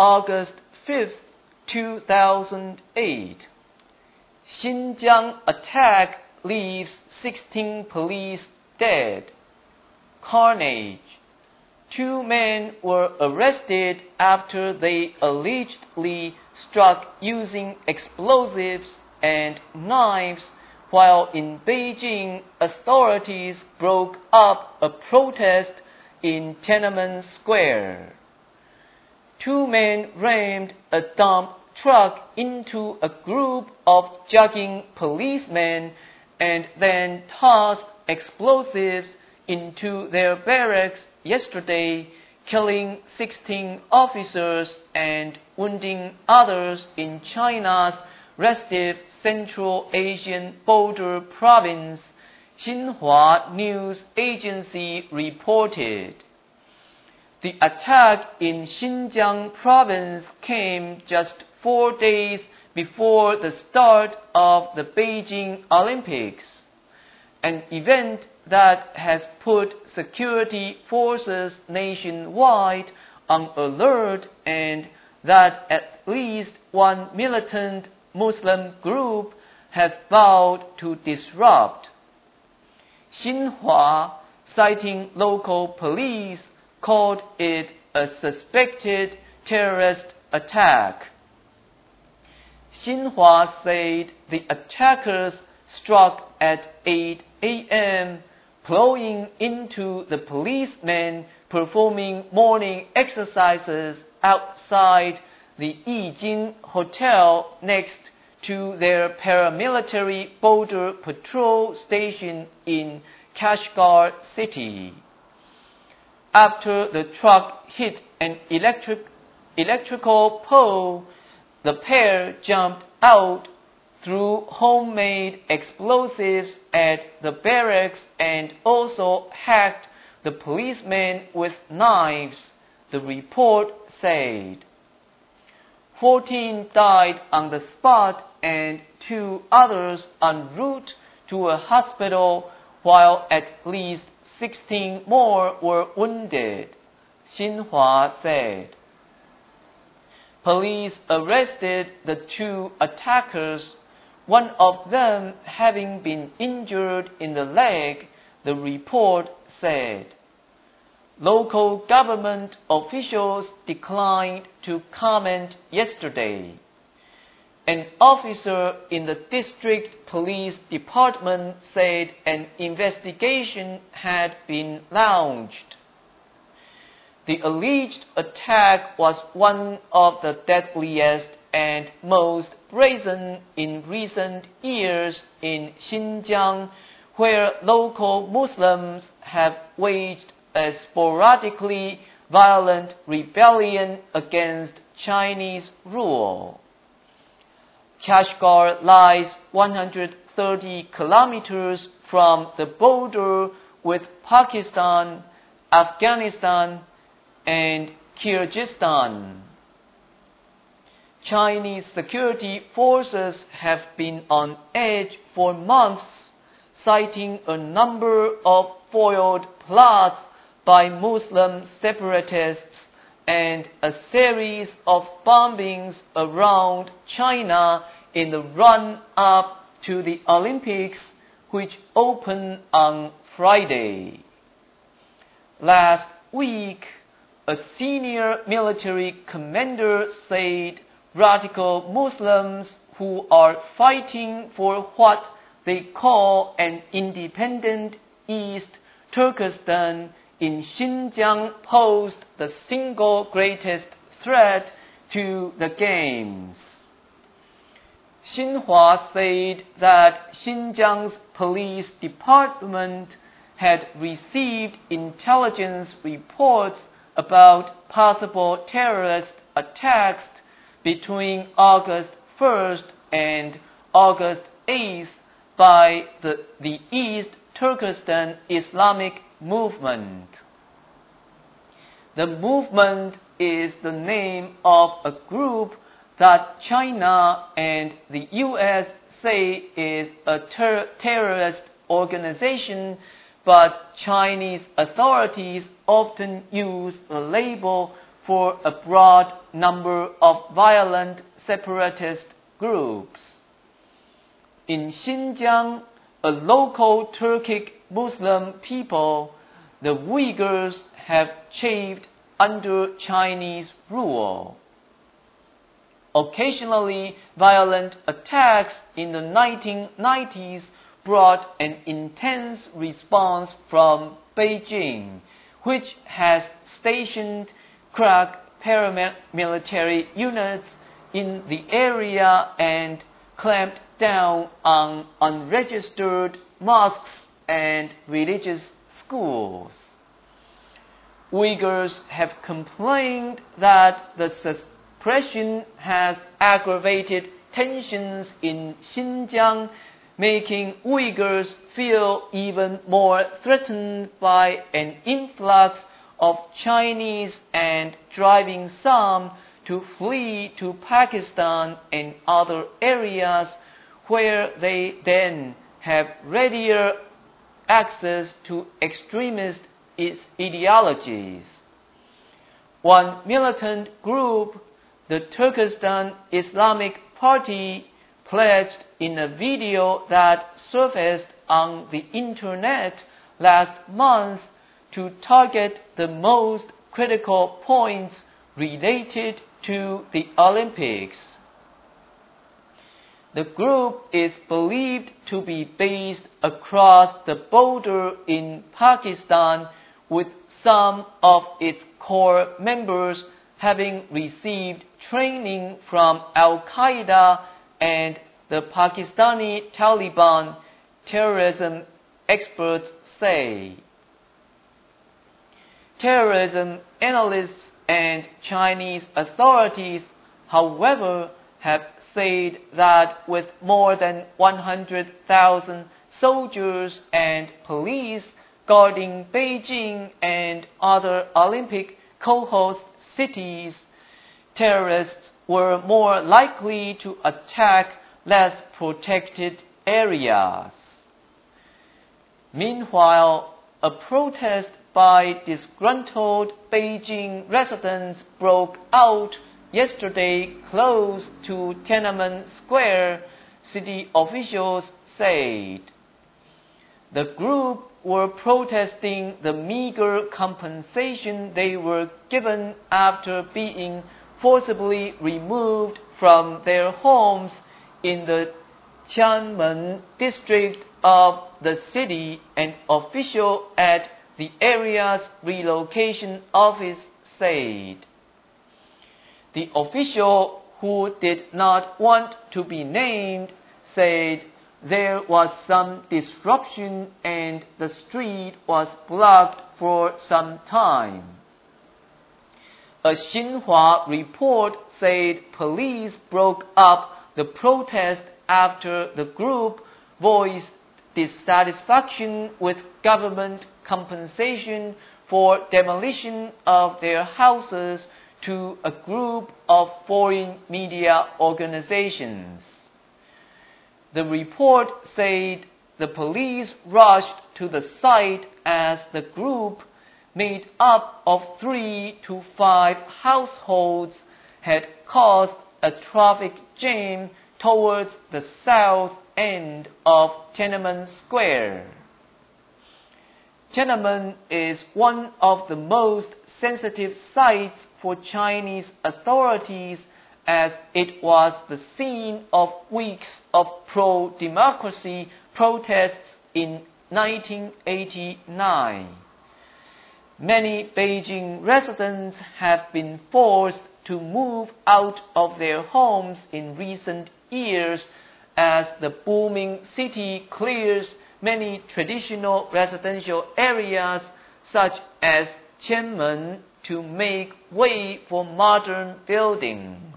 August 5, 2008. Xinjiang attack leaves 16 police dead. Carnage. 2 men were arrested after they allegedly struck using explosives and knives while in Beijing authorities broke up a protest in Tiananmen Square. 2 men rammed a dump truck into a group of jogging policemen and then tossed explosives into their barracks yesterday, killing 16 officers and wounding others in China's restive Central Asian border province, Xinhua News Agency reported. The attack in Xinjiang province came just 4 days before the start of the Beijing Olympics, an event that has put security forces nationwide on alert and that at least one militant Muslim group has vowed to disrupt. Xinhua, citing local police, called it a suspected terrorist attack. Xinhua said the attackers struck at 8 a.m., plowing into the policemen performing morning exercises outside the Yijin Hotel next to their paramilitary border patrol station in Kashgar City. After the truck hit an electrical pole, the pair jumped out, threw homemade explosives at the barracks and also hacked the policemen with knives, the report said. 14 died on the spot and 2 others en route to a hospital, while at least 16 more were wounded, Xinhua said. Police arrested the 2 attackers, one of them having been injured in the leg, the report said. Local government officials declined to comment yesterday. An officer in the district police department said an investigation had been launched. The alleged attack was one of the deadliest and most brazen in recent years in Xinjiang, where local Muslims have waged a sporadically violent rebellion against Chinese rule. Kashgar lies 130 kilometers from the border with Pakistan, Afghanistan, and Kyrgyzstan. Chinese security forces have been on edge for months, citing a number of foiled plots by Muslim separatists and a series of bombings around China in the run-up to the Olympics, which open on Friday. Last week, a senior military commander said radical Muslims who are fighting for what they call an independent East Turkestan in Xinjiang posed the single greatest threat to the Games. Xinhua said that Xinjiang's police department had received intelligence reports about possible terrorist attacks between August 1st and August 8th by the East Turkestan Islamic Movement. The movement is the name of a group that China and the U.S. say is a terrorist organization, but Chinese authorities often use the label for a broad number of violent separatist groups. In Xinjiang, a local Turkic Muslim people, the Uyghurs have chafed under Chinese rule. Occasionally, violent attacks in the 1990s brought an intense response from Beijing, which has stationed crack paramilitary units in the area and clamped down on unregistered mosques and religious schools. Uyghurs have complained that the suppression has aggravated tensions in Xinjiang, making Uyghurs feel even more threatened by an influx of Chinese and driving some to flee to Pakistan and other areas where they then have readier access to extremist ideologies. One militant group, the Turkestan Islamic Party, pledged in a video that surfaced on the internet last month to target the most critical points related to the Olympics. The group is believed to be based across the border in Pakistan, with some of its core members having received training from Al-Qaeda and the Pakistani Taliban, terrorism experts say. Terrorism analysts and Chinese authorities, however, have said that with more than 100,000 soldiers and police guarding Beijing and other Olympic co-host cities, terrorists were more likely to attack less protected areas. Meanwhile, a protest by disgruntled Beijing residents broke out yesterday close to Tiananmen Square, city officials said. The group were protesting the meager compensation they were given after being forcibly removed from their homes in the Tiananmen district of the city, an official at the area's relocation office said. The official, who did not want to be named, said there was some disruption and the street was blocked for some time. A Xinhua report said police broke up the protest after the group voiced dissatisfaction with government compensation for demolition of their houses to a group of foreign media organizations. The report said the police rushed to the site as the group, made up of 3 to 5 households, had caused a traffic jam towards the south end of Tiananmen Square. Tiananmen is one of the most sensitive sites for Chinese authorities, as it was the scene of weeks of pro-democracy protests in 1989. Many Beijing residents have been forced to move out of their homes in recent years as the booming city clears many traditional residential areas such as Tiananmen to make way for modern buildings.